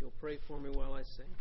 you'll pray for me while I sing.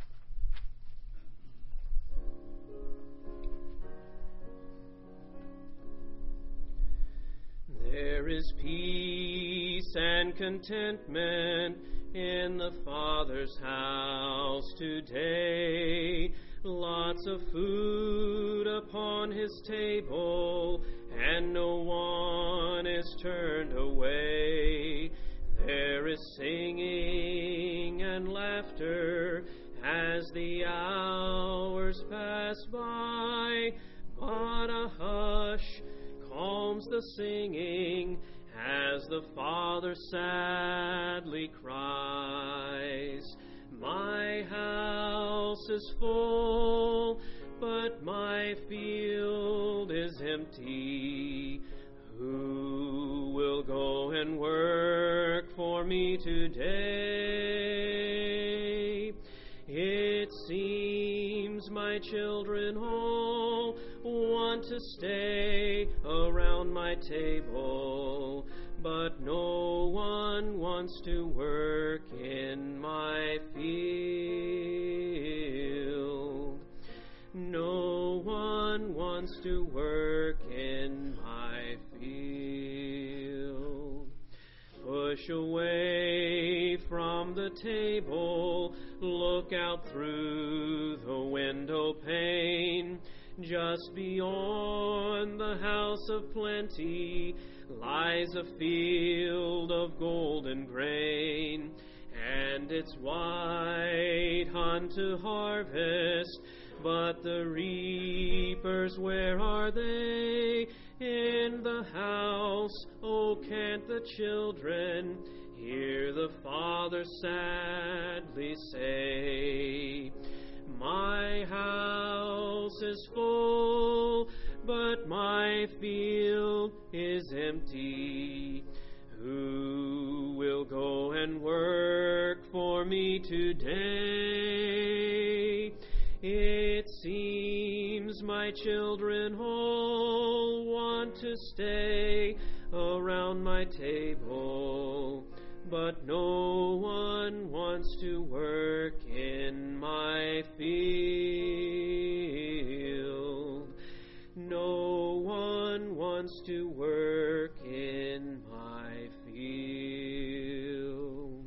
There is peace and contentment in the Father's house today. Lots of food upon His table, and no one is turned away. There is singing and laughter as the hours pass by, but a hush calms the singing as the Father sadly cries. My house is full, but my field is empty. Who will go and work for me today? It seems my children all want to stay around my table, but no one wants to work in my field. No one wants to work in my field. Push away from the table, look out through the window pane. Just beyond the house of plenty lies a field of golden grain, and it's white unto harvest. But the reapers, where are they? In the house, oh, can't the children hear the Father sadly say, my house is full, but my field is empty. Who will go and work for me today? It seems my children all want to stay around my table, but no one wants to work in my field. No one wants to work in my field.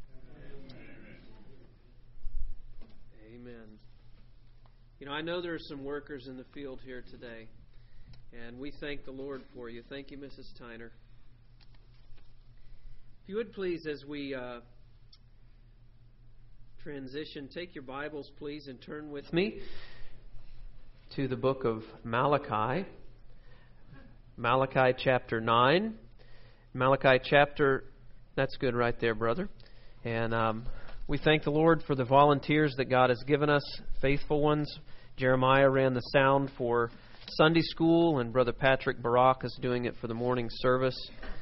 Amen. You know, I know there are some workers in the field here today, and we thank the Lord for you. Thank you, Mrs. Tyner. If you would please, as we transition, take your Bibles, please, and turn with me to the book of Malachi. Malachi chapter 9. Malachi chapter, that's good right there, brother. And we thank the Lord for the volunteers that God has given us, faithful ones. Jeremiah ran the sound for Sunday school, and Brother Patrick Barak is doing it for the morning service.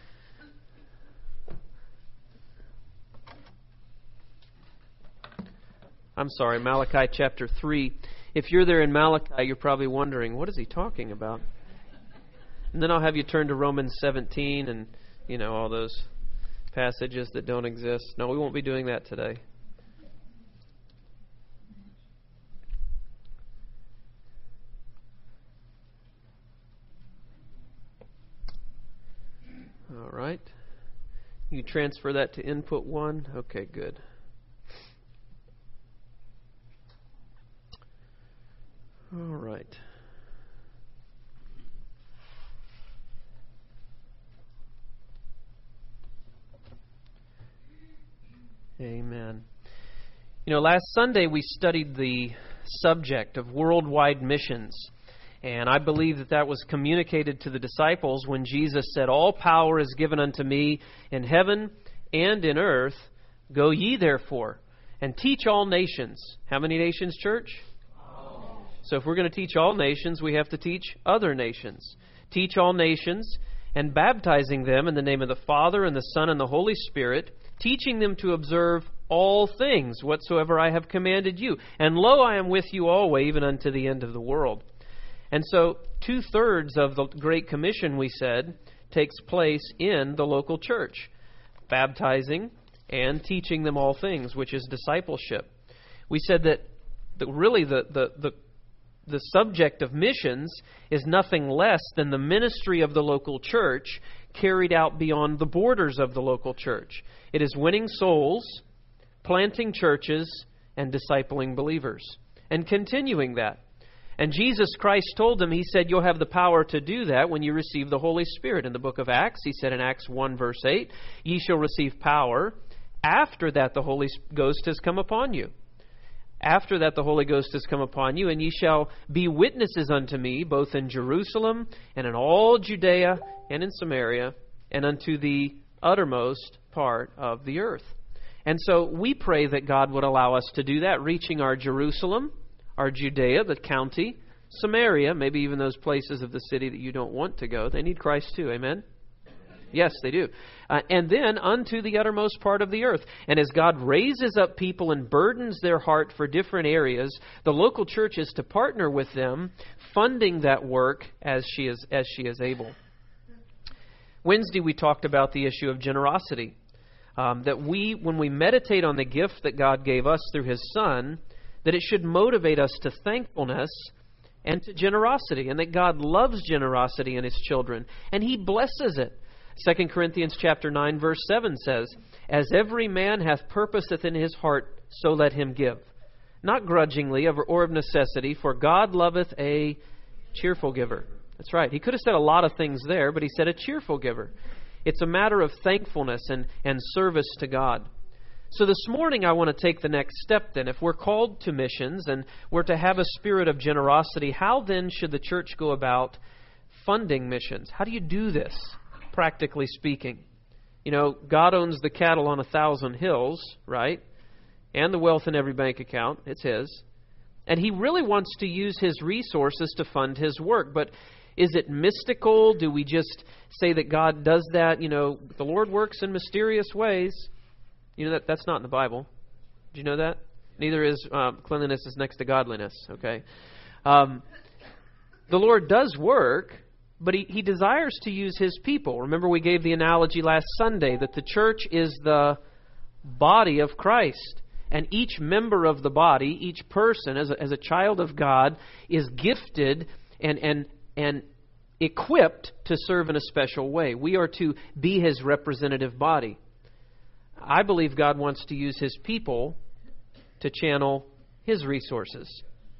I'm sorry, Malachi chapter 3. If you're there in Malachi, you're probably wondering, what is he talking about? And then I'll have you turn to Romans 17 and, you know, all those passages that don't exist. No, we won't be doing that today. All right. You transfer that to input 1. Okay, good. All right. Amen. You know, last Sunday we studied the subject of worldwide missions. And I believe that that was communicated to the disciples when Jesus said, all power is given unto me in heaven and in earth. Go ye therefore and teach all nations. How many nations, church? All. So if we're going to teach all nations, we have to teach other nations. Teach all nations and baptizing them in the name of the Father and the Son and the Holy Spirit, teaching them to observe all things whatsoever I have commanded you. And lo, I am with you always, even unto the end of the world. And so 2/3 of the Great Commission, we said, takes place in the local church. Baptizing and teaching them all things, which is discipleship. We said that really the subject of missions is nothing less than the ministry of the local church carried out beyond the borders of the local church. It is winning souls, planting churches, and discipling believers, and continuing that. And Jesus Christ told them, He said, you'll have the power to do that when you receive the Holy Spirit. In the book of Acts, He said in Acts 1 verse 8, ye shall receive power. After that the Holy Ghost has come upon you. After that the Holy Ghost has come upon you, and ye shall be witnesses unto me, both in Jerusalem and in all Judea and in Samaria, and unto the uttermost part of the earth. And so we pray that God would allow us to do that, reaching our Jerusalem, our Judea, the county, Samaria, maybe even those places of the city that you don't want to go. They need Christ too, amen? Yes, they do. And then unto the uttermost part of the earth. And as God raises up people and burdens their heart for different areas, the local church is to partner with them, funding that work as she is able. Wednesday we talked about the issue of generosity. That when we meditate on the gift that God gave us through His Son, that it should motivate us to thankfulness and to generosity, and that God loves generosity in His children, and He blesses it. 2 Corinthians chapter 9, verse 7 says, as every man hath purposeth in his heart, so let him give. Not grudgingly or of necessity, for God loveth a cheerful giver. That's right. He could have said a lot of things there, but He said a cheerful giver. It's a matter of thankfulness and service to God. So this morning I want to take the next step then. If we're called to missions and we're to have a spirit of generosity, how then should the church go about funding missions? How do you do this, practically speaking? You know, God owns the cattle on 1,000 hills, right? And the wealth in every bank account. It's His. And He really wants to use His resources to fund His work. But is it mystical? Do we just say that God does that? You know, the Lord works in mysterious ways. You know, that's not in the Bible. Do you know that? Neither is cleanliness is next to godliness, okay? The Lord does work, but He desires to use His people. Remember, we gave the analogy last Sunday that the church is the body of Christ. And each member of the body, each person, as a child of God, is gifted and equipped to serve in a special way. We are to be His representative body. I believe God wants to use His people to channel His resources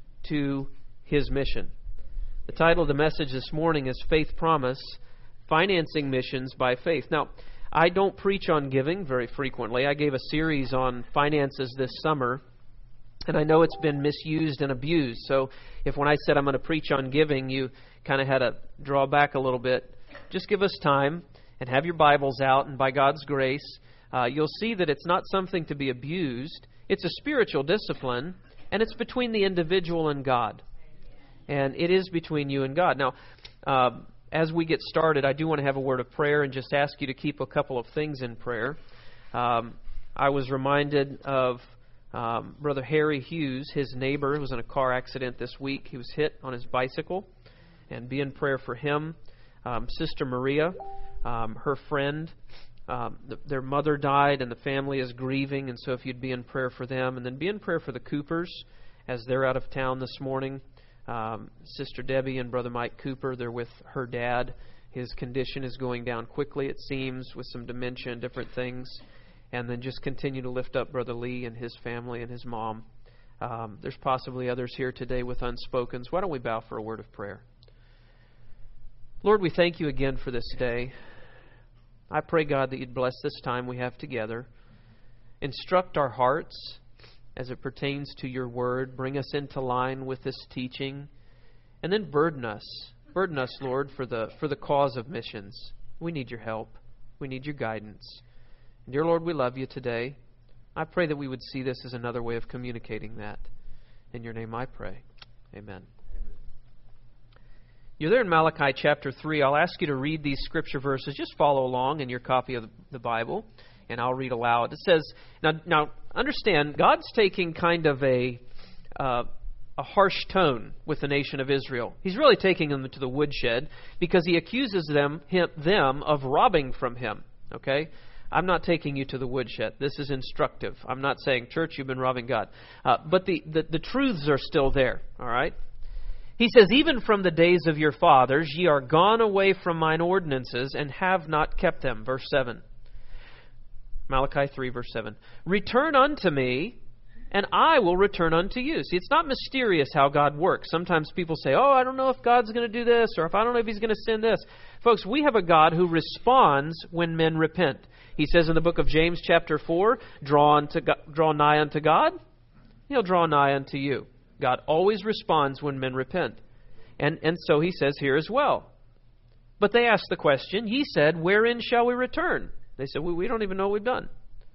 to His mission. The title of the message this morning is Faith Promise, Financing Missions by Faith. Now, I don't preach on giving very frequently. I gave a series on finances this summer, and I know it's been misused and abused. So if when I said I'm going to preach on giving, you kind of had to draw back a little bit, just give us time and have your Bibles out, and by God's grace, you'll see that it's not something to be abused. It's a spiritual discipline, and it's between the individual and God. And it is between you and God. Now, as we get started, I do want to have a word of prayer and just ask you to keep a couple of things in prayer. I was reminded of Brother Harry Hughes, his neighbor, who was in a car accident this week. He was hit on his bicycle, and be in prayer for him. Sister Maria, her friend, their mother died, and the family is grieving, and so if you'd be in prayer for them. And then be in prayer for the Coopers as they're out of town this morning. Sister Debbie and Brother Mike Cooper, they're with her dad. His condition is going down quickly, it seems, with some dementia and different things. And then just continue to lift up Brother Lee and his family and his mom. There's possibly others here today with unspokens. Why don't we bow for a word of prayer? Lord, we thank you again for this day. I pray, God, that you'd bless this time we have together. Instruct our hearts as it pertains to your word. Bring us into line with this teaching. And then burden us. Burden us, Lord, for the cause of missions. We need your help. We need your guidance. And dear Lord, we love you today. I pray that we would see this as another way of communicating that. In your name I pray. Amen. You're there in Malachi chapter 3. I'll ask you to read these scripture verses. Just follow along in your copy of the Bible, and I'll read aloud. It says, now understand, God's taking kind of a harsh tone with the nation of Israel. He's really taking them to the woodshed because he accuses them of robbing from him. Okay? I'm not taking you to the woodshed. This is instructive. I'm not saying, church, you've been robbing God. But the truths are still there, all right? He says, even from the days of your fathers, ye are gone away from mine ordinances and have not kept them. Verse 7. Malachi 3, verse 7. Return unto me, and I will return unto you. See, it's not mysterious how God works. Sometimes people say, oh, I don't know if God's going to do this, or if I don't know if He's going to send this. Folks, we have a God who responds when men repent. He says in the book of James chapter 4, draw nigh unto God, He'll draw nigh unto you. God always responds when men repent. And so He says here as well. But they asked the question, ye said, wherein shall we return? They said, we don't even know what we've done.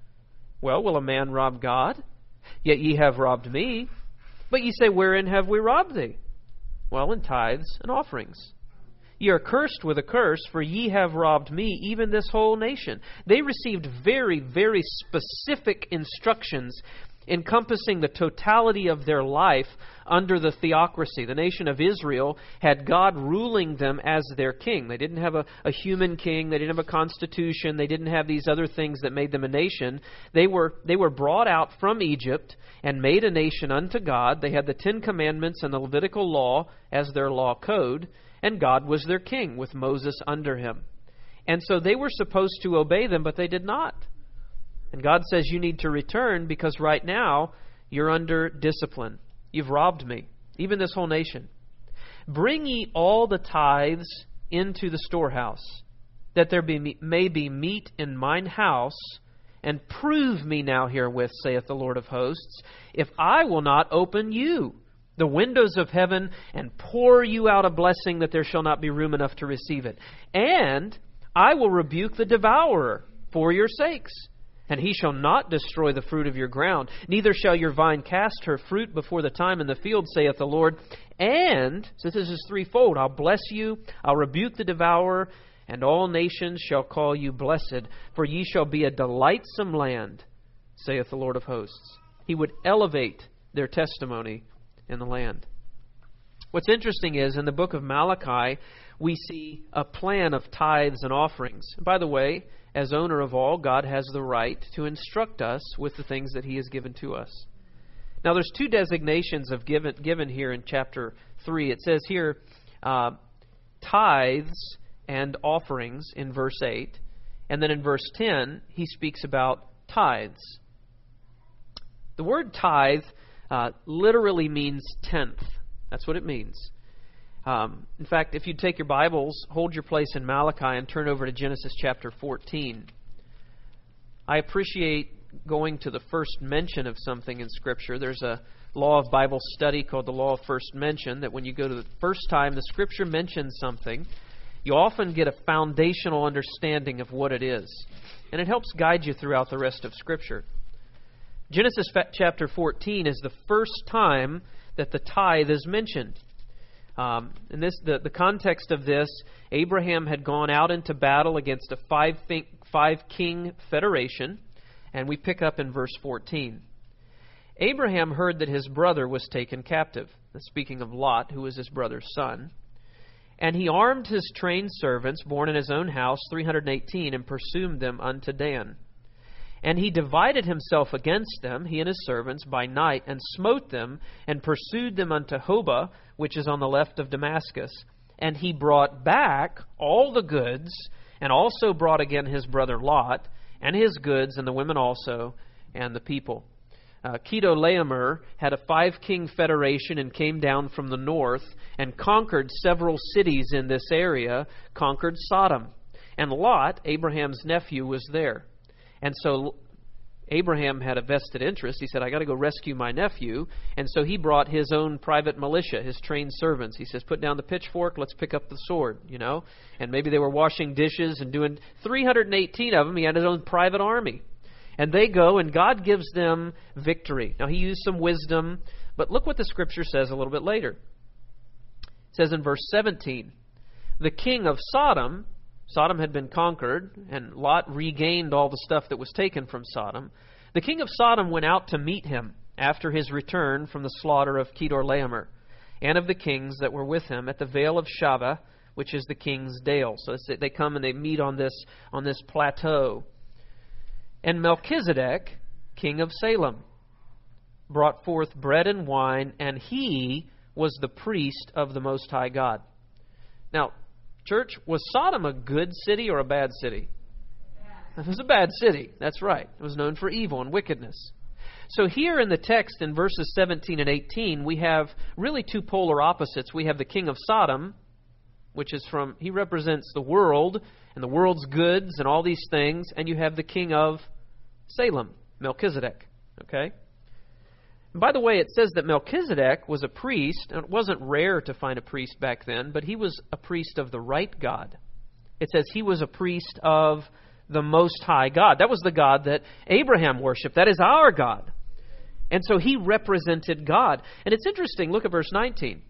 Well, will a man rob God? Yet ye have robbed me. But ye say, wherein have we robbed thee? Well, in tithes and offerings. Ye are cursed with a curse, for ye have robbed me, even this whole nation. They received very, very specific instructions encompassing the totality of their life under the theocracy. The nation of Israel had God ruling them as their king. They didn't have a human king. They didn't have a constitution. They didn't have these other things that made them a nation. They were brought out from Egypt and made a nation unto God. They had the Ten Commandments and the Levitical law as their law code, and God was their king with Moses under him. And so they were supposed to obey them, but they did not. And God says, you need to return because right now you're under discipline. You've robbed me, even this whole nation. Bring ye all the tithes into the storehouse, that there may be meat in mine house, and prove me now herewith, saith the Lord of hosts, if I will not open you the windows of heaven and pour you out a blessing that there shall not be room enough to receive it. And I will rebuke the devourer for your sakes. And he shall not destroy the fruit of your ground, neither shall your vine cast her fruit before the time in the field, saith the Lord. And, so this is threefold, I'll bless you, I'll rebuke the devourer, and all nations shall call you blessed, for ye shall be a delightsome land, saith the Lord of hosts. He would elevate their testimony in the land. What's interesting is, in the book of Malachi, we see a plan of tithes and offerings. And by the way, as owner of all, God has the right to instruct us with the things that He has given to us. Now, there's two designations of given here in chapter 3. It says here, tithes and offerings in verse 8. And then in verse 10, he speaks about tithes. The word tithe literally means tenth. That's what it means. In fact, if you take your Bibles, hold your place in Malachi and turn over to Genesis chapter 14. I appreciate going to the first mention of something in Scripture. There's a law of Bible study called the law of first mention, that when you go to the first time the Scripture mentions something, you often get a foundational understanding of what it is. And it helps guide you throughout the rest of Scripture. Genesis chapter 14 is the first time that the tithe is mentioned. And the context of this, Abraham had gone out into battle against a five-king federation, and we pick up in verse 14. Abraham heard that his brother was taken captive. Speaking of Lot, who was his brother's son. And he armed his trained servants, born in his own house, 318, and pursued them unto Dan. And he divided himself against them, he and his servants, by night, and smote them, and pursued them unto Hobah, which is on the left of Damascus. And he brought back all the goods, and also brought again his brother Lot, and his goods, and the women also, and the people. Chedorlaomer had a five-king federation and came down from the north, and conquered several cities in this area, conquered Sodom. And Lot, Abraham's nephew, was there. And so Abraham had a vested interest. He said, I got to go rescue my nephew. And so he brought his own private militia, his trained servants. He says, put down the pitchfork, let's pick up the sword, And maybe they were washing dishes and doing 318 of them. He had his own private army. And they go, and God gives them victory. Now, he used some wisdom, but look what the Scripture says a little bit later. It says in verse 17, the king of Sodom had been conquered, and Lot regained all the stuff that was taken from Sodom. The king of Sodom went out to meet him after his return from the slaughter of Chedorlaomer, and of the kings that were with him at the vale of Shaveh, which is the king's dale. So they come and they meet on this plateau. And Melchizedek, king of Salem, brought forth bread and wine, and he was the priest of the Most High God. Now, church, was Sodom a good city or a bad city? It was a bad city. That's right. It was known for evil and wickedness. So here in the text in verses 17 and 18, we have really two polar opposites. We have the king of Sodom, which is he represents the world and the world's goods and all these things. And you have the king of Salem, Melchizedek. Okay? And by the way, it says that Melchizedek was a priest. And it wasn't rare to find a priest back then, but he was a priest of the right God. It says he was a priest of the Most High God. That was the God that Abraham worshipped. That is our God. And so he represented God. And it's interesting. Look at verse 19.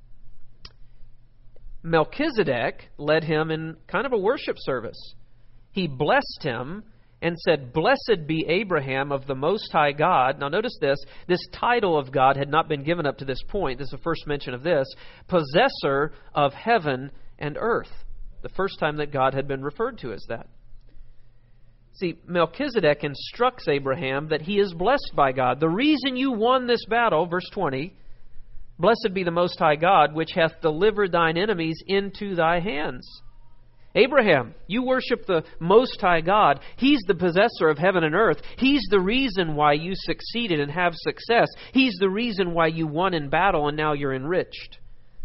Melchizedek led him in kind of a worship service. He blessed him and said, "Blessed be Abraham of the Most High God." Now notice this. This title of God had not been given up to this point. This is the first mention of this. Possessor of heaven and earth. The first time that God had been referred to as that. See, Melchizedek instructs Abraham that he is blessed by God. The reason you won this battle, verse 20, "Blessed be the Most High God, which hath delivered thine enemies into thy hands." Abraham, you worship the Most High God. He's the possessor of heaven and earth. He's the reason why you succeeded and have success. He's the reason why you won in battle and now you're enriched.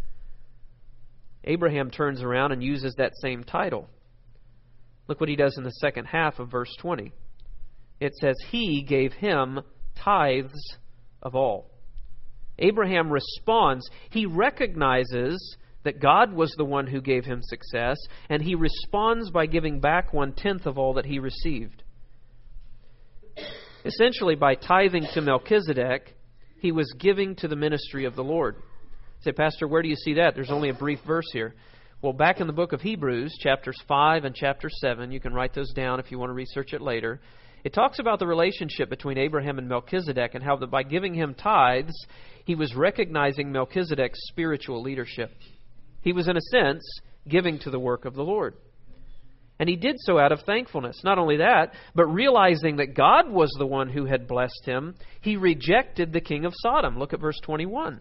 Abraham turns around and uses that same title. Look what he does in the second half of verse 20. It says, he gave him tithes of all. Abraham responds. He recognizes that God was the one who gave him success, and he responds by giving back 1/10 of all that he received. Essentially, by tithing to Melchizedek, he was giving to the ministry of the Lord. You say, Pastor, where do you see that? There's only a brief verse here. Well, back in the book of Hebrews, chapters 5 and chapter 7, you can write those down if you want to research it later. It talks about the relationship between Abraham and Melchizedek and how by giving him tithes, he was recognizing Melchizedek's spiritual leadership. He was, in a sense, giving to the work of the Lord. And he did so out of thankfulness. Not only that, but realizing that God was the one who had blessed him, he rejected the king of Sodom. Look at verse 21.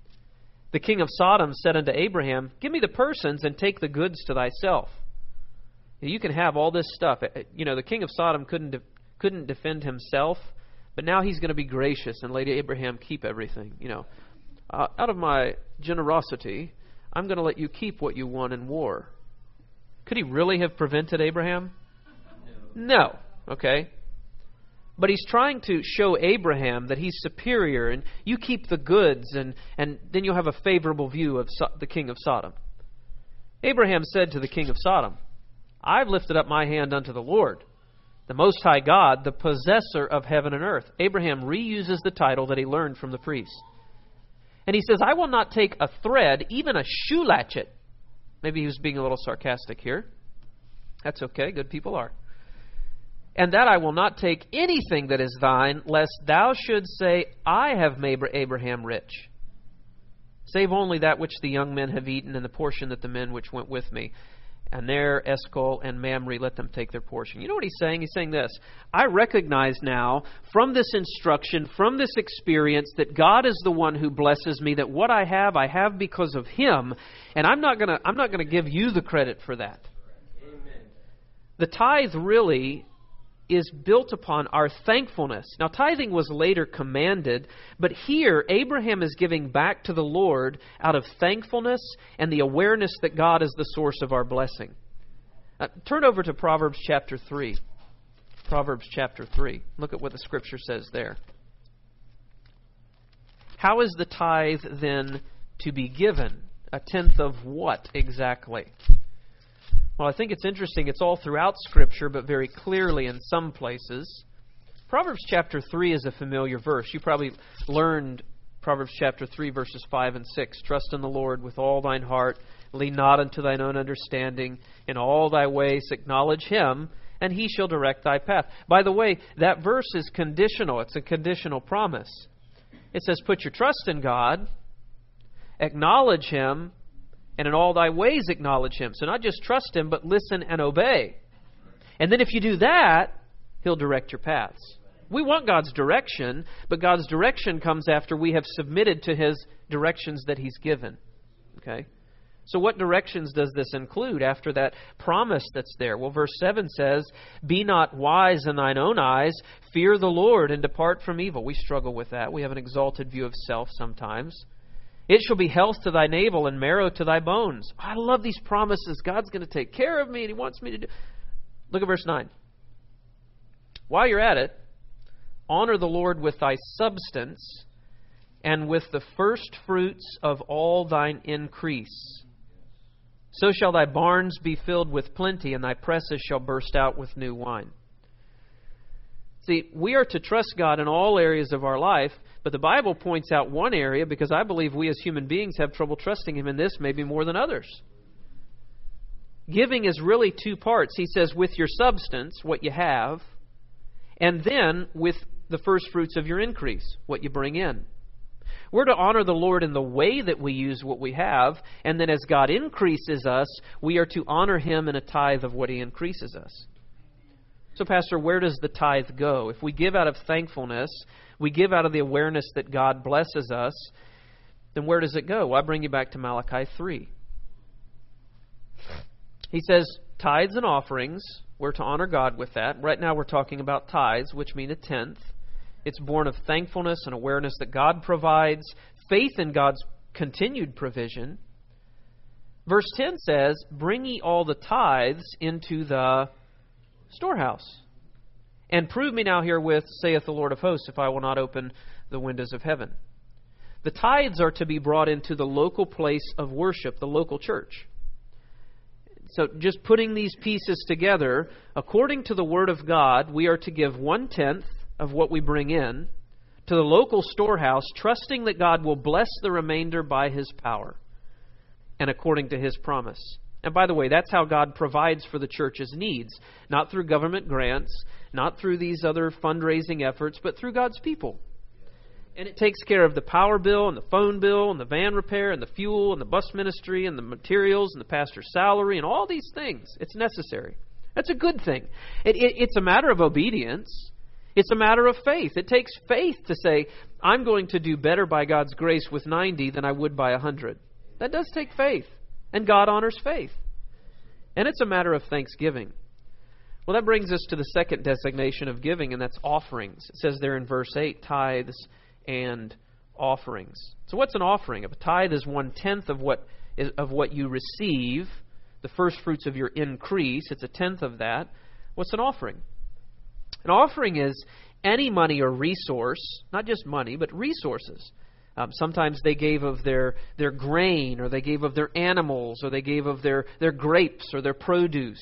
The king of Sodom said unto Abraham, "Give me the persons and take the goods to thyself." You can have all this stuff. You know, the king of Sodom couldn't defend himself, but now he's going to be gracious and let Abraham keep everything. You know, out of my generosity, I'm going to let you keep what you won in war. Could he really have prevented Abraham? No. Okay. But he's trying to show Abraham that he's superior, and you keep the goods, and then you'll have a favorable view of the king of Sodom. Abraham said to the king of Sodom, "I've lifted up my hand unto the Lord, the Most High God, the possessor of heaven and earth." Abraham reuses the title that he learned from the priest. And he says, "I will not take a thread, even a shoe latchet." Maybe he was being a little sarcastic here. That's okay, good people are. "And that I will not take anything that is thine, lest thou shouldst say, I have made Abraham rich. Save only that which the young men have eaten, and the portion that the men which went with me. And there, Eshcol and Mamre, let them take their portion." You know what he's saying? He's saying this. I recognize now from this instruction, from this experience, that God is the one who blesses me, that what I have because of him. And I'm not gonna give you the credit for that. Amen. The tithe really is built upon our thankfulness. Now, tithing was later commanded, but here Abraham is giving back to the Lord out of thankfulness and the awareness that God is the source of our blessing. Turn over to Proverbs chapter 3. Proverbs chapter 3. Look at what the Scripture says there. How is the tithe then to be given? 1/10 of what exactly? Well, I think it's interesting. It's all throughout Scripture, but very clearly in some places. Proverbs chapter 3 is a familiar verse. You probably learned Proverbs chapter 3, verses 5 and 6. "Trust in the Lord with all thine heart. Lean not unto thine own understanding. In all thy ways acknowledge him, and he shall direct thy path." By the way, that verse is conditional. It's a conditional promise. It says, put your trust in God, acknowledge him, and in all thy ways acknowledge him. So not just trust him, but listen and obey. And then if you do that, He'll direct your paths. We want God's direction, but God's direction comes after we have submitted to His directions that He's given. Okay? So what directions does this include after that promise that's there? Well, verse 7 says, "Be not wise in thine own eyes, fear the Lord, and depart from evil." We struggle with that. We have an exalted view of self sometimes. "It shall be health to thy navel and marrow to thy bones." I love these promises. God's going to take care of me, and He wants me to do. Look at verse 9. "While you're at it, honor the Lord with thy substance, and with the first fruits of all thine increase. So shall thy barns be filled with plenty, and thy presses shall burst out with new wine." See, we are to trust God in all areas of our life, but the Bible points out one area because I believe we as human beings have trouble trusting Him in this maybe more than others. Giving is really two parts. He says with your substance, what you have, and then with the first fruits of your increase, what you bring in. We're to honor the Lord in the way that we use what we have, and then as God increases us, we are to honor Him in a tithe of what He increases us. So, Pastor, where does the tithe go? If we give out of thankfulness, we give out of the awareness that God blesses us, then where does it go? Well, I bring you back to Malachi 3. He says, tithes and offerings, we're to honor God with that. Right now we're talking about tithes, which mean a tenth. It's born of thankfulness and awareness that God provides, faith in God's continued provision. Verse 10 says, "Bring ye all the tithes into the storehouse, and prove me now herewith, saith the Lord of hosts, if I will not open the windows of heaven." The tithes are to be brought into the local place of worship, the local church. So just putting these pieces together, according to the Word of God, we are to give 1/10 of what we bring in to the local storehouse, trusting that God will bless the remainder by His power and according to His promise. And by the way, that's how God provides for the church's needs, not through government grants, not through these other fundraising efforts, but through God's people. And it takes care of the power bill and the phone bill and the van repair and the fuel and the bus ministry and the materials and the pastor's salary and all these things. It's necessary. That's a good thing. It's a matter of obedience. It's a matter of faith. It takes faith to say, I'm going to do better by God's grace with 90 than I would by 100. That does take faith. And God honors faith. And it's a matter of thanksgiving. Well, that brings us to the second designation of giving, and that's offerings. It says there in verse 8, tithes and offerings. So what's an offering? A tithe is 1/10 of what you receive, the first fruits of your increase. It's 1/10 of that. What's an offering? An offering is any money or resource, not just money, but resources. Sometimes they gave of their grain, or they gave of their animals, or they gave of their grapes or their produce.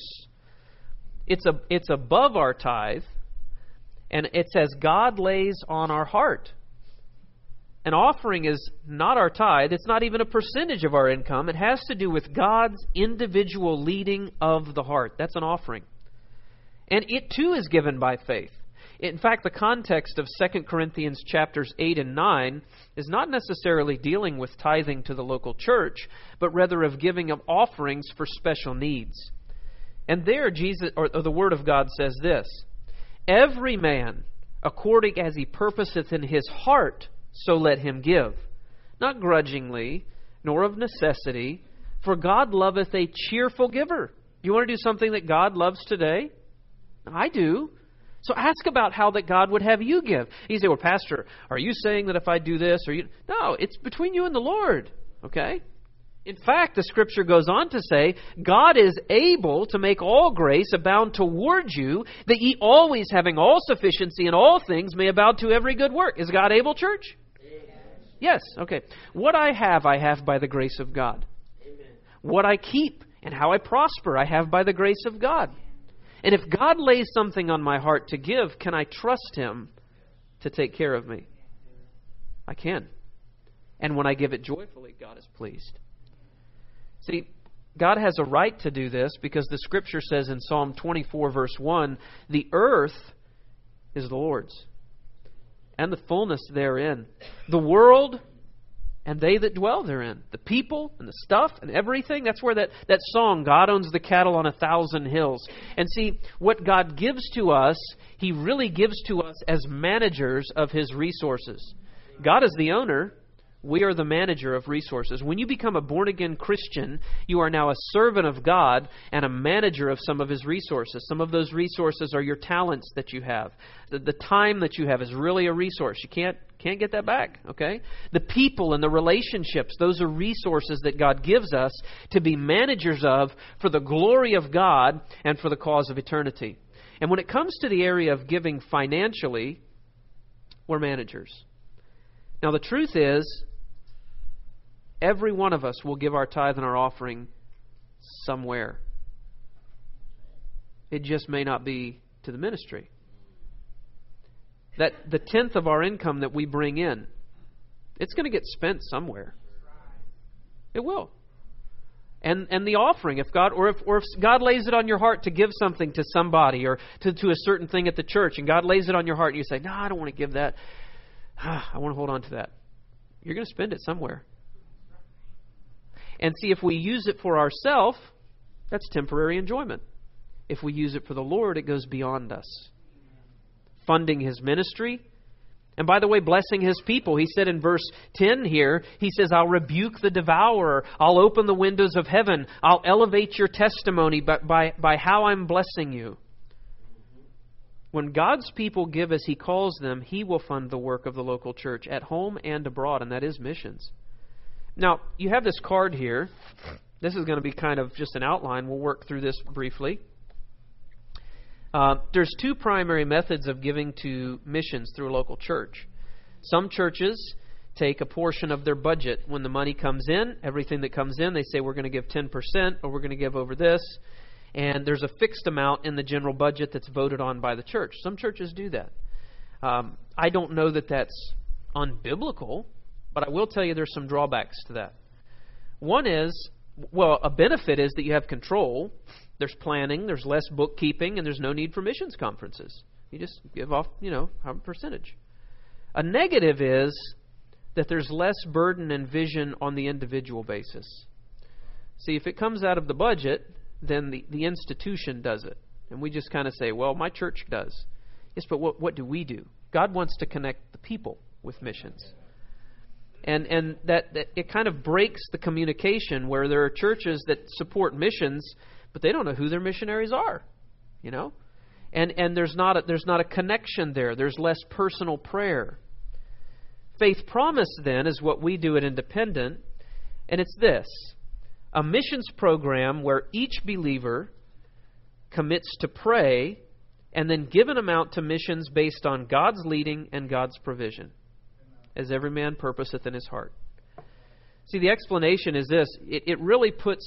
It's above our tithe, and it's as God lays on our heart. An offering is not our tithe. It's not even a percentage of our income. It has to do with God's individual leading of the heart. That's an offering. And it too is given by faith. In fact, the context of 2 Corinthians chapters 8 and 9 is not necessarily dealing with tithing to the local church, but rather of giving of offerings for special needs. And there Jesus, or the Word of God says this, "Every man, according as he purposeth in his heart, so let him give, not grudgingly, nor of necessity, for God loveth a cheerful giver." You want to do something that God loves today? I do. So ask about how that God would have you give. You say, well, Pastor, are you saying that if I do this, or you... No, it's between you and the Lord. Okay? In fact, the Scripture goes on to say, God is able to make all grace abound toward you, that ye always having all sufficiency in all things may abound to every good work. Is God able, church? Yes. Okay. What I have by the grace of God. Amen. What I keep and how I prosper, I have by the grace of God. And if God lays something on my heart to give, can I trust Him to take care of me? I can. And when I give it joyfully, God is pleased. See, God has a right to do this because the Scripture says in Psalm 24, verse 1, the earth is the Lord's, and the fullness therein. The world and they that dwell therein. The people and the stuff and everything. That's where that song, God owns the cattle on 1,000 hills. And see, what God gives to us, He really gives to us as managers of His resources. God is the owner. We are the manager of resources. When you become a born-again Christian, you are now a servant of God and a manager of some of His resources. Some of those resources are your talents that you have. The time that you have is really a resource. You can't get that back, okay? The people and the relationships, those are resources that God gives us to be managers of for the glory of God and for the cause of eternity. And when it comes to the area of giving financially, we're managers. Now, the truth is, every one of us will give our tithe and our offering somewhere. It just may not be to the ministry. That the 10th of our income that we bring in, it's going to get spent somewhere. It will. And the offering, if God lays it on your heart to give something to somebody or to a certain thing at the church, and God lays it on your heart and you say, no, I don't want to give that. I want to hold on to that. You're going to spend it somewhere. And see, if we use it for ourselves, that's temporary enjoyment. If we use it for the Lord, it goes beyond us. Funding His ministry. And by the way, blessing His people. He said in verse 10 here, He says, I'll rebuke the devourer. I'll open the windows of heaven. I'll elevate your testimony by how I'm blessing you. When God's people give as He calls them, He will fund the work of the local church at home and abroad, and that is missions. Now, you have this card here. This is going to be kind of just an outline. We'll work through this briefly. There's two primary methods of giving to missions through a local church. Some churches take a portion of their budget. When the money comes in, everything that comes in, they say we're going to give 10% or we're going to give over this. And there's a fixed amount in the general budget that's voted on by the church. Some churches do that. I don't know that that's unbiblical, but I will tell you there's some drawbacks to that. One is, a benefit is that you have control. There's planning, there's less bookkeeping, and there's no need for missions conferences. You just give off, a percentage. A negative is that there's less burden and vision on the individual basis. See, if it comes out of the budget, then the institution does it. And we just kind of say, well, my church does. Yes, but what do we do? God wants to connect the people with missions. And that it kind of breaks the communication where there are churches that support missions, but they don't know who their missionaries are, And there's not a connection there. There's less personal prayer. Faith Promise, then, is what we do at Independent, and it's this. A missions program where each believer commits to pray and then give an amount to missions based on God's leading and God's provision, as every man purposeth in his heart. See, the explanation is this. It really puts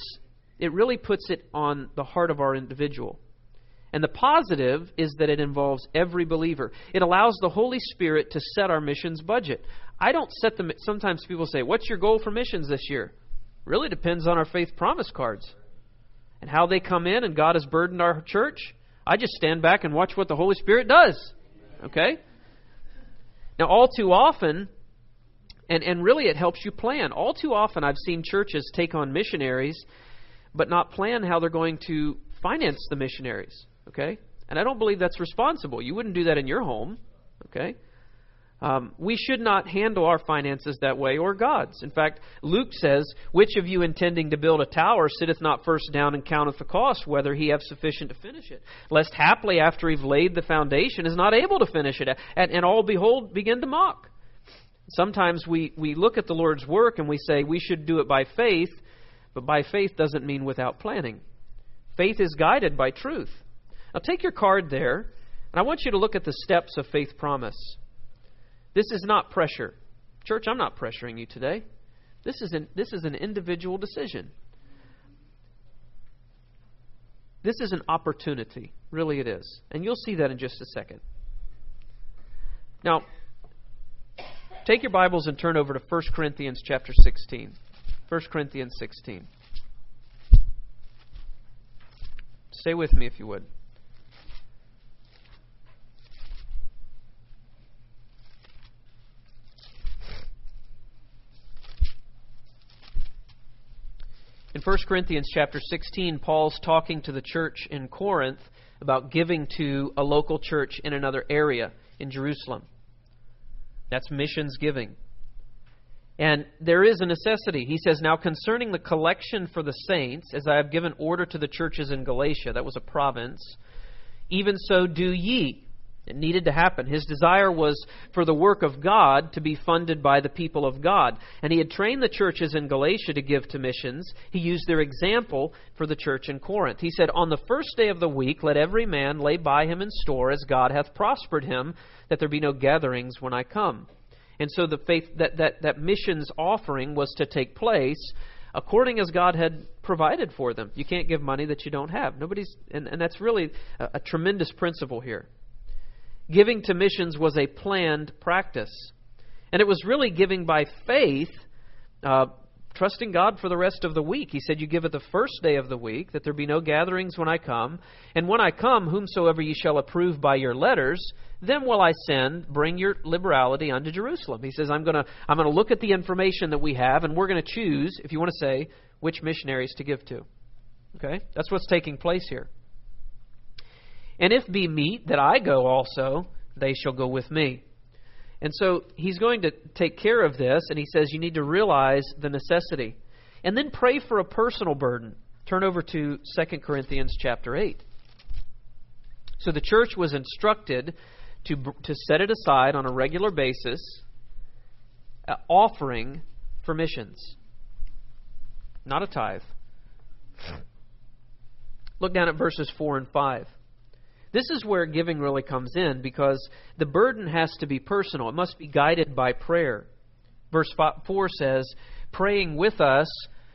it on the heart of our individual. And the positive is that it involves every believer. It allows the Holy Spirit to set our missions budget. I don't set them. Sometimes people say, what's your goal for missions this year? Really depends on our Faith Promise cards and how they come in, and God has burdened our church. I just stand back and watch what the Holy Spirit does. Okay? Now, all too often, and really it helps you plan. All too often I've seen churches take on missionaries but not plan how they're going to finance the missionaries. Okay? And I don't believe that's responsible. You wouldn't do that in your home. Okay? We should not handle our finances that way, or God's. In fact, Luke says, which of you intending to build a tower sitteth not first down and counteth the cost, whether he have sufficient to finish it? Lest haply after he've laid the foundation is not able to finish it, and all behold begin to mock. Sometimes we look at the Lord's work and we say we should do it by faith, but by faith doesn't mean without planning. Faith is guided by truth. Now take your card there, and I want you to look at the steps of Faith Promise. This is not pressure. Church, I'm not pressuring you today. This is an individual decision. This is an opportunity. Really it is. And you'll see that in just a second. Now, take your Bibles and turn over to 1 Corinthians chapter 16. 1 Corinthians 16. Stay with me if you would. 1 Corinthians chapter 16, Paul's talking to the church in Corinth about giving to a local church in another area in Jerusalem. That's missions giving. And there is a necessity. He says, now concerning the collection for the saints, as I have given order to the churches in Galatia, that was a province, even so do ye. It needed to happen. His desire was for the work of God to be funded by the people of God. And he had trained the churches in Galatia to give to missions. He used their example for the church in Corinth. He said, on the first day of the week, let every man lay by him in store as God hath prospered him, that there be no gatherings when I come. And so the faith that missions offering was to take place according as God had provided for them. You can't give money that you don't have. And that's really a tremendous principle here. Giving to missions was a planned practice. And it was really giving by faith, trusting God for the rest of the week. He said, you give it the first day of the week, that there be no gatherings when I come. And when I come, whomsoever ye shall approve by your letters, them will I send, bring your liberality unto Jerusalem. He says, I'm going to look at the information that we have, and we're going to choose, if you want to say, which missionaries to give to. Okay? That's what's taking place here. And if be meet that I go also, they shall go with me. And so he's going to take care of this, and he says you need to realize the necessity. And then pray for a personal burden. Turn over to 2 Corinthians chapter 8. So the church was instructed to set it aside on a regular basis, offering for missions. Not a tithe. Look down at verses 4 and 5. This is where giving really comes in, because the burden has to be personal. It must be guided by prayer. Verse 4 says, praying us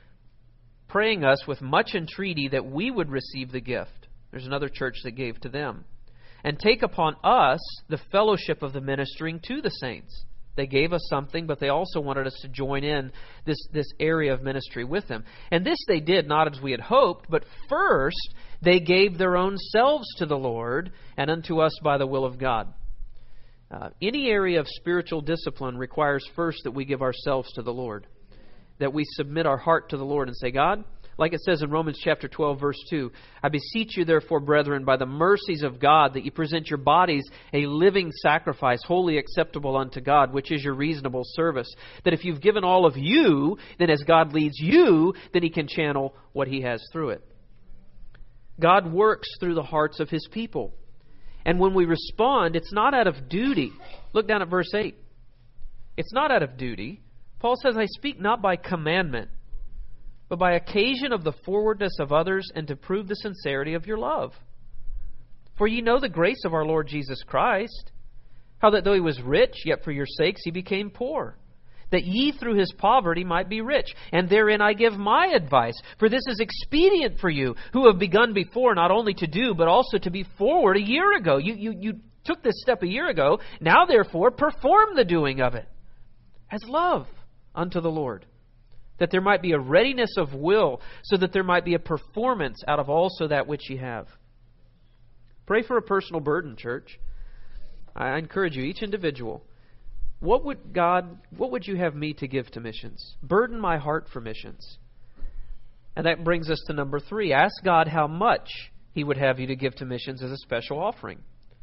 with much entreaty that we would receive the gift. There's another church that gave to them. And take upon us the fellowship of the ministering to the saints. They gave us something, but they also wanted us to join in this area of ministry with them. And this they did not as we had hoped, but first they gave their own selves to the Lord and unto us by the will of God. Any area of spiritual discipline requires first that we give ourselves to the Lord. That we submit our heart to the Lord and say, God, like it says in Romans chapter 12, verse 2, I beseech you therefore, brethren, by the mercies of God, that you present your bodies a living sacrifice, wholly acceptable unto God, which is your reasonable service. That if you've given all of you, then as God leads you, then He can channel what He has through it. God works through the hearts of His people. And when we respond, it's not out of duty. Look down at verse 8. It's not out of duty. Paul says, I speak not by commandment, but by occasion of the forwardness of others, and to prove the sincerity of your love. For ye know the grace of our Lord Jesus Christ, how that though He was rich, yet for your sakes He became poor, that ye through His poverty might be rich. And therein I give my advice, for this is expedient for you, who have begun before not only to do, but also to be forward a year ago. You took this step a year ago. Now therefore perform the doing of it as love unto the Lord, that there might be a readiness of will, so that there might be a performance out of also that which ye have. Pray for a personal burden, church. I encourage you, each individual. What would you have me to give to missions? Burden my heart for missions. And that brings us to number 3. Ask God how much He would have you to give to missions as a special offering.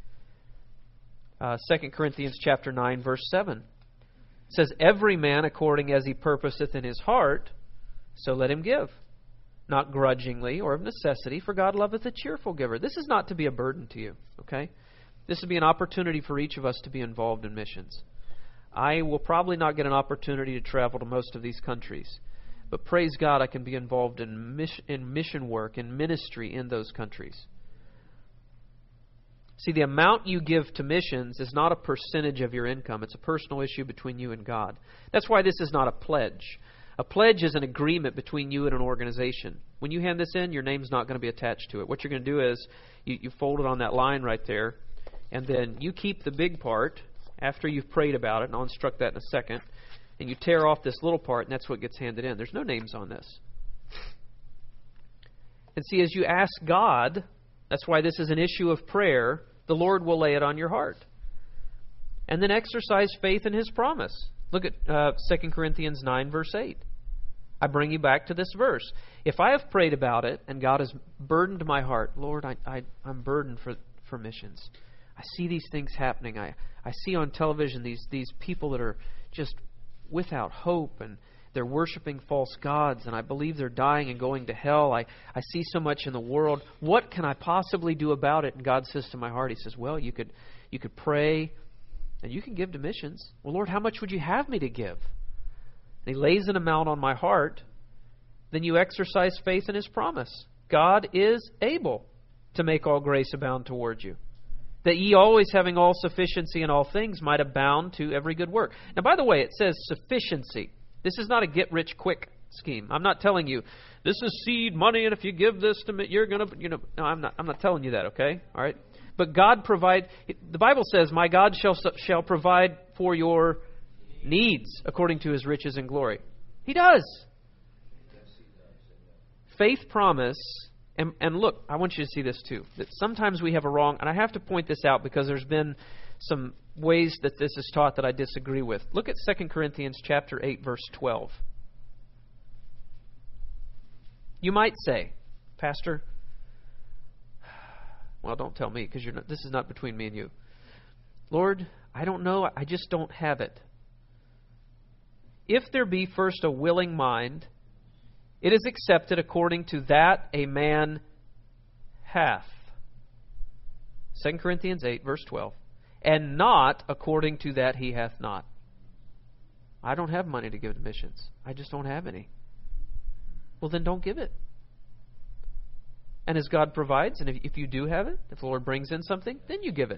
2 Corinthians chapter 9, verse 7. It says, every man according as he purposeth in his heart, so let him give. Not grudgingly or of necessity, for God loveth a cheerful giver. This is not to be a burden to you, okay? This would be an opportunity for each of us to be involved in missions. I will probably not get an opportunity to travel to most of these countries, but praise God I can be involved in mission work and ministry in those countries. See, the amount you give to missions is not a percentage of your income. It's a personal issue between you and God. That's why this is not a pledge. A pledge is an agreement between you and an organization. When you hand this in, your name's not going to be attached to it. What you're going to do is you fold it on that line right there, and then you keep the big part after you've prayed about it, and I'll instruct that in a second, and you tear off this little part, and that's what gets handed in. There's no names on this. And see, as you ask God, that's why this is an issue of prayer, the Lord will lay it on your heart. And then exercise faith in His promise. Look at 2 Corinthians 9, verse 8. I bring you back to this verse. If I have prayed about it and God has burdened my heart, Lord, I'm burdened for missions. I see these things happening. I see on television these people that are just without hope, and they're worshiping false gods, and I believe they're dying and going to hell. I see so much in the world. What can I possibly do about it? And God says to my heart, He says, well, you could pray and you can give to missions. Well, Lord, how much would you have me to give? And He lays an amount on my heart. Then you exercise faith in His promise. God is able to make all grace abound towards you, that ye always having all sufficiency in all things might abound to every good work. Now, by the way, it says sufficiency. This is not a get-rich-quick scheme. I'm not telling you, this is seed money, and if you give this to me, you're going to, no, I'm not telling you that, okay? All right? But God provide, the Bible says, my God shall provide for your needs according to His riches and glory. He does. Faith promise, and look, I want you to see this too, that sometimes we have a wrong, and I have to point this out because there's been some ways that this is taught that I disagree with. Look at 2 Corinthians chapter 8, verse 12. You might say, Pastor, well, don't tell me, because this is not between me and you. Lord, I don't know, I just don't have it. If there be first a willing mind, it is accepted according to that a man hath. 2 Corinthians 8, verse 12. And not according to that he hath not. I don't have money to give to missions. I just don't have any. Well, then don't give it. And as God provides, and if you do have it, if the Lord brings in something, then you give it.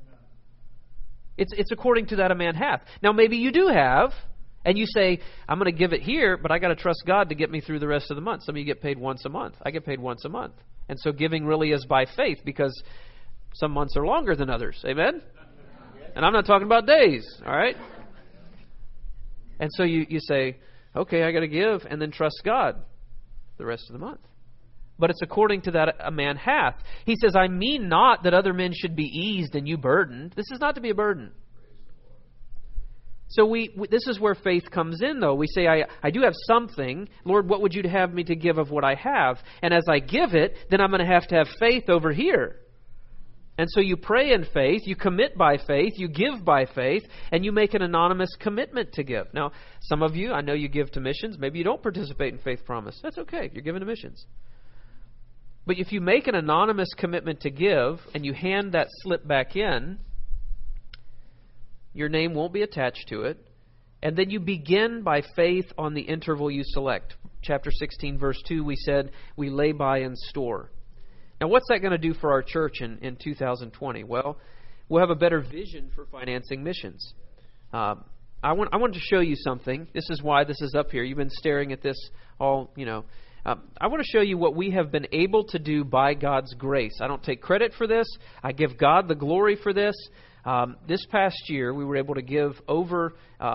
It's according to that a man hath. Now, maybe you do have, and you say, I'm going to give it here, but I got to trust God to get me through the rest of the month. Some of you get paid once a month. I get paid once a month. And so giving really is by faith, because some months are longer than others. Amen? And I'm not talking about days, all right? And so you say, okay, I got to give, and then trust God the rest of the month. But it's according to that a man hath. He says, I mean not that other men should be eased and you burdened. This is not to be a burden. So this is where faith comes in, though. We say, I do have something. Lord, what would you have me to give of what I have? And as I give it, then I'm going to have faith over here. And so you pray in faith, you commit by faith, you give by faith, and you make an anonymous commitment to give. Now, some of you, I know you give to missions. Maybe you don't participate in Faith Promise. That's okay. You're giving to missions. But if you make an anonymous commitment to give and you hand that slip back in, your name won't be attached to it. And then you begin by faith on the interval you select. Chapter 16, verse 2, we said, we lay by and store. Now, what's that going to do for our church in 2020? Well, we'll have a better vision for financing missions. I wanted to show you something. This is why this is up here. You've been staring at this all, I want to show you what we have been able to do by God's grace. I don't take credit for this. I give God the glory for this. This past year, we were able to give over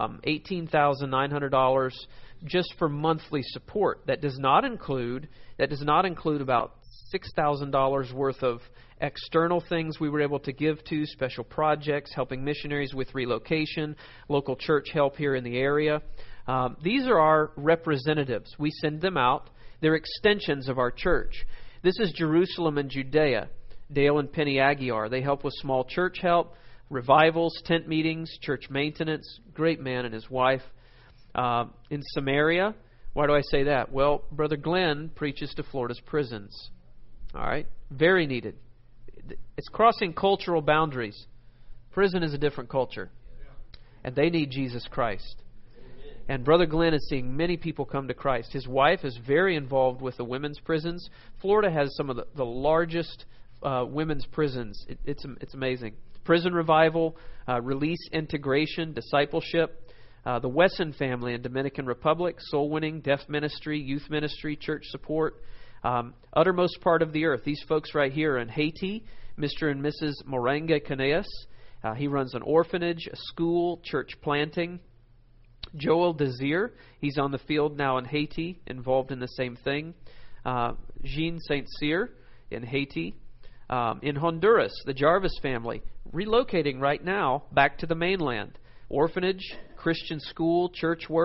$18,900 just for monthly support. That does not include about $6,000 worth of external things we were able to give to, special projects, helping missionaries with relocation, local church help here in the area. These are our representatives. We send them out. They're extensions of our church. This is Jerusalem and Judea. Dale and Penny Aguiar. They help with small church help, revivals, tent meetings, church maintenance. Great man and his wife. In Samaria, why do I say that? Well, Brother Glenn preaches to Florida's prisons. All right? Very needed. It's crossing cultural boundaries. Prison is a different culture. And they need Jesus Christ. And Brother Glenn is seeing many people come to Christ. His wife is very involved with the women's prisons. Florida has some of the largest women's prisons. It's amazing. Prison revival, release integration, discipleship. The Wesson family in Dominican Republic, soul winning, deaf ministry, youth ministry, church support. Uttermost part of the earth. These folks right here in Haiti, Mr. and Mrs. Morange Caneas. He runs an orphanage, a school, church planting. Joel Desir, he's on the field now in Haiti, involved in the same thing. Jean St. Cyr in Haiti. In Honduras, the Jarvis family, relocating right now back to the mainland. Orphanage, Christian school, church work.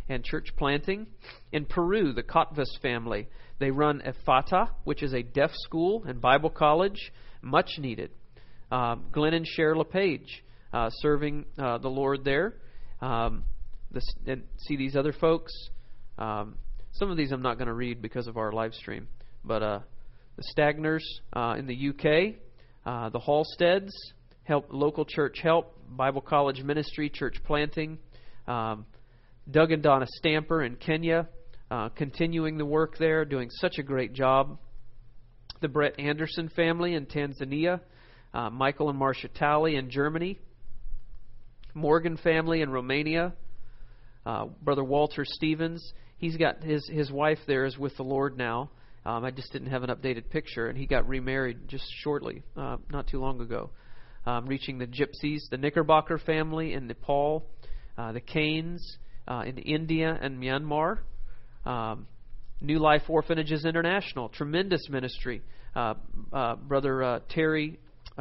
and church planting. In Peru, the Kotvis family, they run Efata, which is a deaf school and Bible college, much needed. Glenn and Cher LePage serving the Lord there. And see these other folks. Some of these I'm not going to read because of our live stream. But the Stagners in the UK, the Halsteads, local church help, Bible college ministry, church planting. Doug and Donna Stamper in Kenya, continuing the work there, doing such a great job. The Brett Anderson family in Tanzania. Michael and Marcia Talley in Germany. Morgan family in Romania. Brother Walter Stevens, he's got his wife there is with the Lord now. I just didn't have an updated picture, and he got remarried just shortly, not too long ago. Reaching the Gypsies, the Knickerbocker family in Nepal, the Canes in India and Myanmar, New Life Orphanages International, tremendous ministry. Brother Terry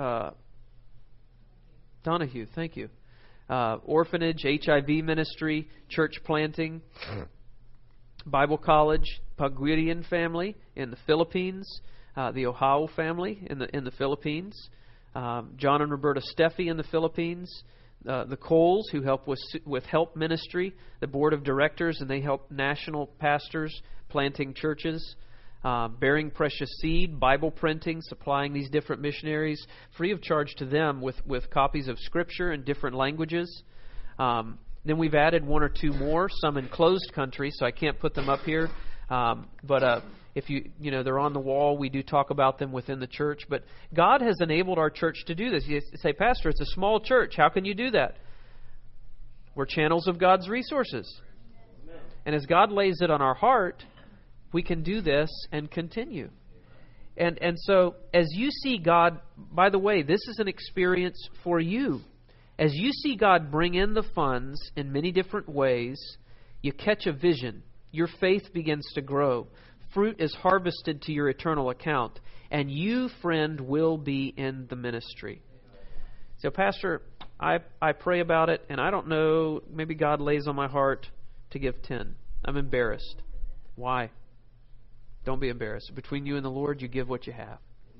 Donahue, thank you. Orphanage, HIV ministry, church planting, Bible college, Paguirian family in the Philippines, the Ohio family in the Philippines, John and Roberta Steffi in the Philippines, the Coles who help with help ministry, the board of directors, and they help national pastors planting churches. Bearing Precious Seed, Bible printing, supplying these different missionaries free of charge to them with copies of Scripture in different languages. Then we've added one or two more, some in closed countries, so I can't put them up here. But if they're on the wall, we do talk about them within the church. But God has enabled our church to do this. You say, Pastor, it's a small church. How can you do that? We're channels of God's resources. And as God lays it on our heart, we can do this and continue. And so as you see God, by the way, this is an experience for you. As you see God bring in the funds in many different ways, you catch a vision. Your faith begins to grow. Fruit is harvested to your eternal account. And you, friend, will be in the ministry. So, Pastor, I pray about it, and I don't know, maybe God lays on my heart to give 10. I'm embarrassed. Why? Don't be embarrassed. Between you and the Lord, you give what you have.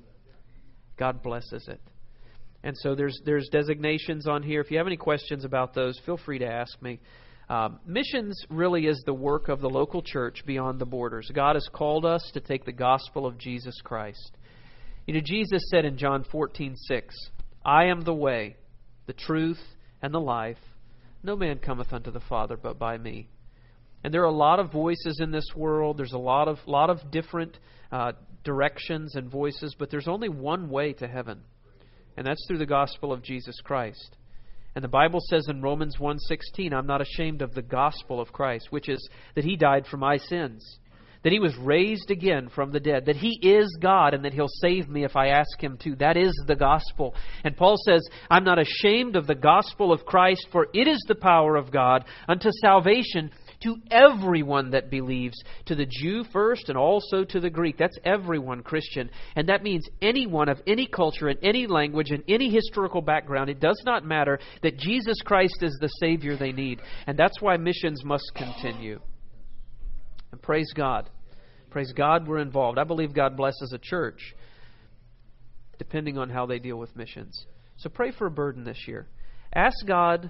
God blesses it. And so there's designations on here. If you have any questions about those, feel free to ask me. Missions really is the work of the local church beyond the borders. God has called us to take the gospel of Jesus Christ. Jesus said in John 14:6, I am the way, the truth, and the life. No man cometh unto the Father but by me. And there are a lot of voices in this world. There's a lot of different directions and voices, but there's only one way to heaven, and that's through the gospel of Jesus Christ. And the Bible says in Romans 1:16, I'm not ashamed of the gospel of Christ, which is that He died for my sins, that He was raised again from the dead, that He is God, and that He'll save me if I ask Him to. That is the gospel. And Paul says, I'm not ashamed of the gospel of Christ, for it is the power of God unto salvation to everyone that believes, to the Jew first and also to the Greek. That's everyone, Christian. And that means anyone of any culture and any language and any historical background. It does not matter, that Jesus Christ is the Savior they need. And that's why missions must continue. And praise God. Praise God we're involved. I believe God blesses a church depending on how they deal with missions. So pray for a burden this year. Ask God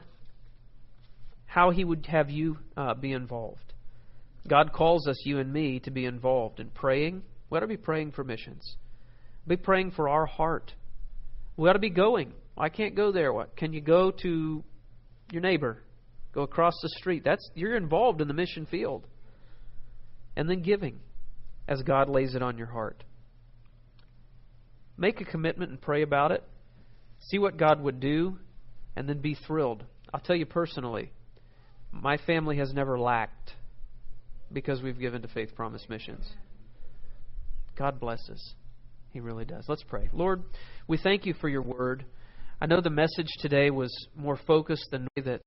how He would have you be involved. God calls us, you and me, to be involved in praying. We ought to be praying for missions. Be praying for our heart. We ought to be going. I can't go there. What? Can you go to your neighbor? Go across the street. You're involved in the mission field. And then giving as God lays it on your heart. Make a commitment and pray about it. See what God would do, and then be thrilled. I'll tell you personally, my family has never lacked because we've given to Faith Promise Missions. God blesses. He really does. Let's pray. Lord, we thank You for Your word. I know the message today was more focused than that